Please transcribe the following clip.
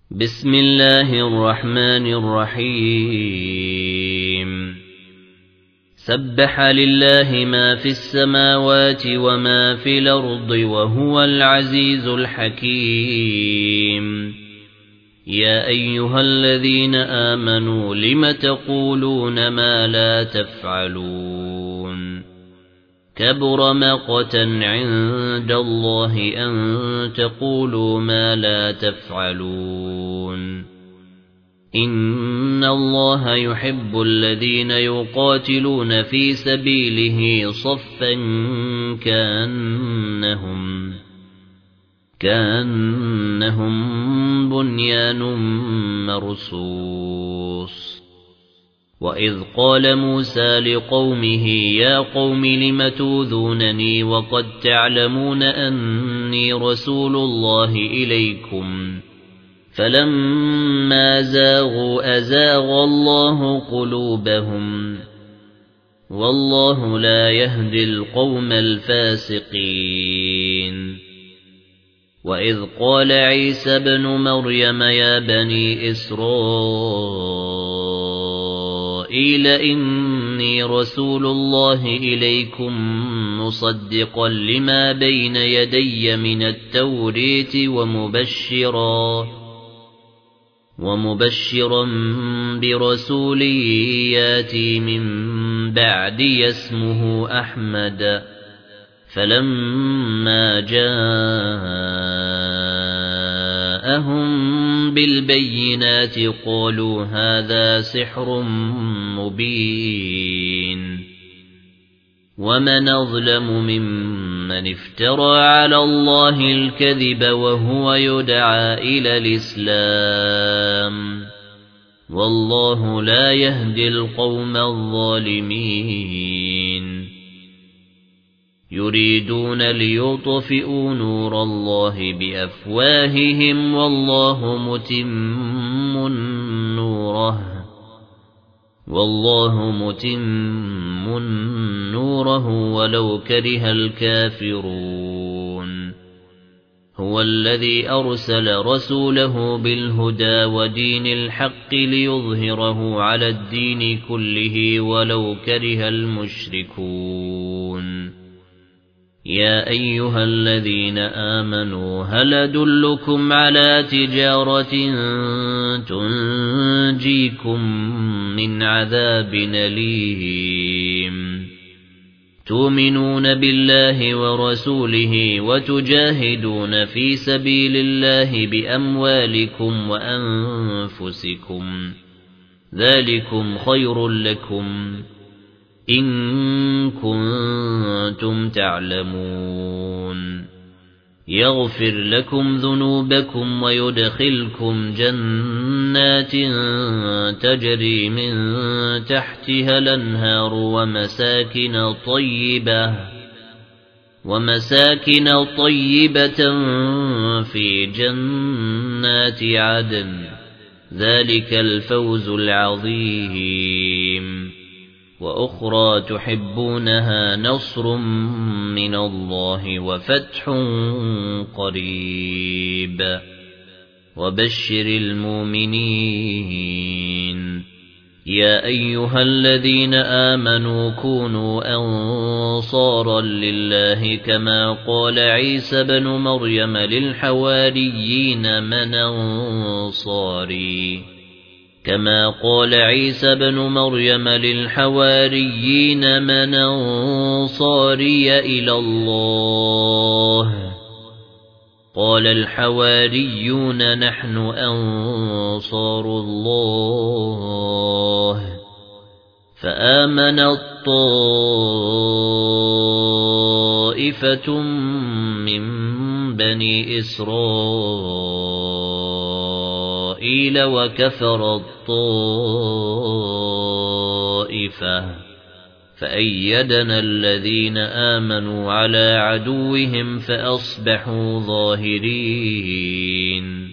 بسم الله الرحمن الرحيم سبح لله ما في السماوات وما في الأرض وهو العزيز الحكيم يا أيها الذين آمنوا لم تقولون ما لا تفعلون كبر مقتا عند الله أن تقولوا ما لا تفعلون إن الله يحب الذين يقاتلون في سبيله صفا كأنهم بنيان مرصوص وإذ قال موسى لقومه يا قوم لم تؤذونني وقد تعلمون أني رسول الله إليكم فلما زاغوا أزاغ الله قلوبهم والله لا يهدي القوم الفاسقين وإذ قال عيسى ابن مريم يا بني إسرائيل إني رسول الله إليكم مصدقا لما بين يدي من التوريت ومبشرا برسول ياتي من بعدي اسمه أحمد فلما جاءهم بالبينات قالوا هذا سحر مبين ومن أظلم ممن افترى على الله الكذب وهو يدعى إلى الإسلام والله لا يهدي القوم الظالمين يريدون ليطفئوا نور الله بأفواههم والله متم نوره ولو كره الكافرون هو الذي أرسل رسوله بالهدى ودين الحق ليظهره على الدين كله ولو كره المشركون يا أيها الذين آمنوا هل أدلكم على تجارة تنجيكم من عذاب أليم تؤمنون بالله ورسوله وتجاهدون في سبيل الله بأموالكم وأنفسكم ذلكم خير لكم إن كنتم تعلمون يغفر لكم ذنوبكم ويدخلكم جنات تجري من تحتها الأنهار ومساكن طيبة في جنات عدن ذلك الفوز العظيم وأخرى تحبونها نصر من الله وفتح قريب وبشر المؤمنين يا أيها الذين آمنوا كونوا أنصارا لله كما قال عيسى بن مريم للحواريين من أنصاري إلى الله قال الحواريون نحن أنصار الله فآمن الطائفة من بني إسرائيل وكفر الطائفة فأيدنا الذين آمنوا على عدوهم فأصبحوا ظاهرين